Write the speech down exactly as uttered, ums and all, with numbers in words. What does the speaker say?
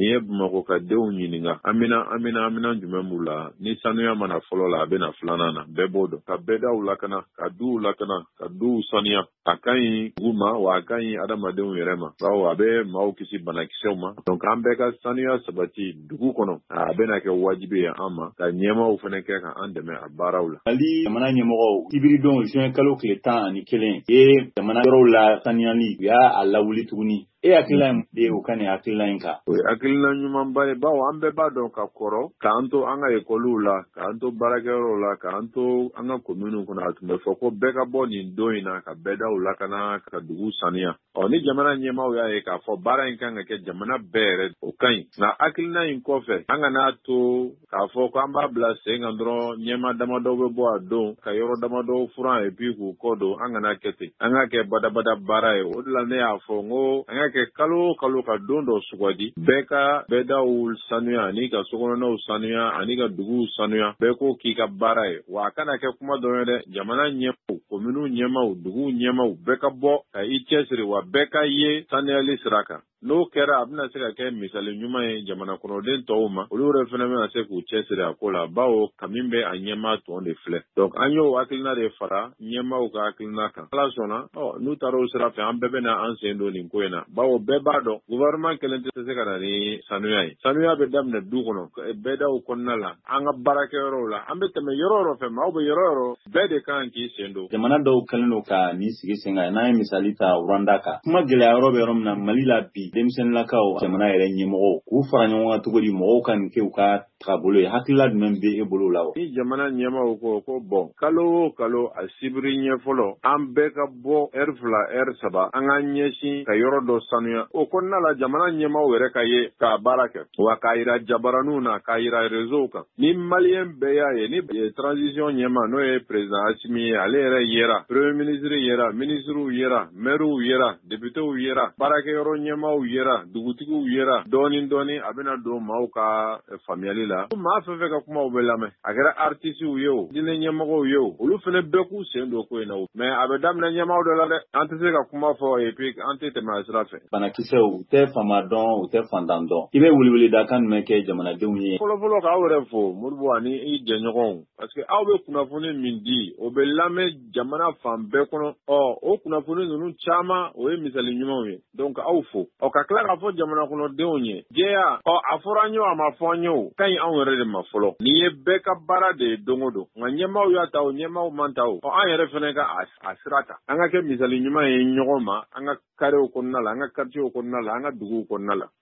ye Bamakɔ ka denw ɲininka amina amina amina jumɛn b'u la ni sanuya mana fɔlɔ la a bɛna filanan na bɛɛ b'o dɔn ka bɛɛdaw lakana ka duw lakana ka duw saniya a ka ɲi dugu ma wa a ka ɲi adamadenw yɛrɛ ma bawo a bɛ maaw kisi banakisɛw ma donc an bɛɛ ka sanuya sabati dugu kɔnɔ a bɛna kɛ wajibi ye an ma ka ɲɛmaaw fana kɛ ka an dɛmɛ a baaraw la. Mali jamana ɲɛmɔgɔw sibiridon juin kalo tile tan ani kelen ye jamana yɔrɔw la saniyali u y'a a lawuli tuguni. E hakilila de o ka nin hakilila in kan. O ye hakilila ɲumanba ye bawo an bɛɛ b'a dɔn ka kɔrɔ k'an to an ka ekɔliw la k'an to baarakɛyɔrɔw la k'an to an ka kominiw kɔnɔ a tun bɛ fɔ ko bɛɛ ka bɔ nin don in na ka bɛɛdaw lakana ka dugu saniya. Ɔ ni jamana ɲɛmaaw y'a ye k'a fɔ baara in kan ka kɛ jamana bɛɛ yɛrɛ o ka ɲi nka hakilina in kɔfɛ an kana to k'a fɔ ko an b'a bila sen kan dɔrɔn ɲɛmaa damadɔw bɛ bɔ a don ka yɔrɔ damadɔw furan et puis k'u kɔ don an kana kɛ ten an ka kɛ badabada baara ye o de la ne y'a fɔ n ko an ka kɛ kalo kalo ka don dɔ sugandi bɛɛ ka bɛɛdaw sanuya ani ka sokɔnɔnaw sanuya ani ka duguw sanuya bɛɛ ko k'i ka baara ye wa a kana kɛ kuma dɔrɔn ye dɛ jamana ɲɛmaaw kominiw ɲɛmaaw duguw ɲɛmaaw bɛɛ ka bɔ ka i cɛsiri wa bɛɛ ka ye sanuyali sira kan. N'o kɛra a bɛna se ka kɛ misali ɲuman ye jamana kɔnɔden tɔw ma olu yɛrɛ fana bɛna se k'u cɛsiri a ko la bawo kamin bɛ a ɲɛmaa tɔn de filɛ donc an y'o hakilina de fara ɲɛmaaw ka hakilina kan ala sɔnna ɔ n'u taara o sira fɛ an bɛɛ bɛna an sen don nin ko in na bawo bɛɛ b'a dɔn gouvernement kelen tɛ se ka na ni sanuya ye sanuya bɛ daminɛ du kɔnɔ bɛɛdaw kɔnɔna la an ka baarakɛyɔrɔw la an bɛ tɛmɛ yɔrɔ yɔrɔ fɛ maaw bɛ yɔrɔ yɔrɔ bɛɛ de kan k'i sen don. Jamana dɔw kɛlen don ka nin sigi sen kan n'an ye misali ta Rwanda kan kuma gɛlɛya yɔrɔ bɛ yɔrɔ min na Mali la bi denmisɛnninlakaw jamana yɛrɛ ɲɛmɔgɔw k'u fara ɲɔgɔn kan cogo di mɔgɔw ka nin kɛ u ka taabolo ye hakilila jumɛn bɛ e bolo la wa. Ni jamana ɲɛmaaw ko ko bɔn kalo o kalo a sibiri ɲɛ fɔlɔ an bɛɛ ka bɔ ɛri fila ɛri saba an ka ɲɛsin ka yɔrɔ dɔ sanuya o kɔnɔna la jamana ɲɛmaaw yɛrɛ ka ye k'a baara kɛ wa k'a yira jabaraniw na k'a yira réseau kan ni maliyɛn bɛɛ y'a ye ni transition ɲɛmaa n'o ye président Asimi ye ale yɛrɛ yera premier ministre yera ministrew yera maires yera députés yera baarakɛyɔrɔ ɲɛmaaw yera dugutigiw yera dɔɔni dɔɔni a bɛna don maaw ka faamuyali la maa fɛn fɛn ka kumaw bɛ lamɛn a kɛra artisiw ye o diinɛ ɲɛmɔgɔw ye o olu fana bɛɛ k'u sen don ko in na o mais a bɛ daminɛ ɲɛmaaw dɔ la dɛ an tɛ se ka kuma fɔ et puis an tɛ tɛmɛ a sira fɛ. Banakisɛw u tɛ faama dɔn u tɛ fantan dɔn i bɛ weleweledakan jumɛn kɛ jamanadenw ye. Fɔlɔfɔlɔ k'aw yɛrɛ fo Modibo ani i jɛɲɔgɔnw parce que aw bɛ kunnafoni min di o bɛ lamɛn jamana fan bɛɛ kɔnɔ ɔ o kunnafoni ninnu caman o ye misali ɲumanw ye donc aw fo ɔ ka tila k'a fɔ jamana kɔnɔdenw ye jɛya ɔ a fɔra an ye o a ma fɔ an ye o ka ɲi anw yɛrɛ de ma fɔlɔ nin ye bɛɛ ka baara de ye don o don nka ɲɛmaaw y'a ta o ɲɛmaaw man ta o ɔ an yɛrɛ fana ka a sira ta an ka kɛ misali ɲuman ye ɲɔgɔn ma an ka karew kɔnɔna la an ka quartierw kɔnɔna la an ka duguw kɔnɔna la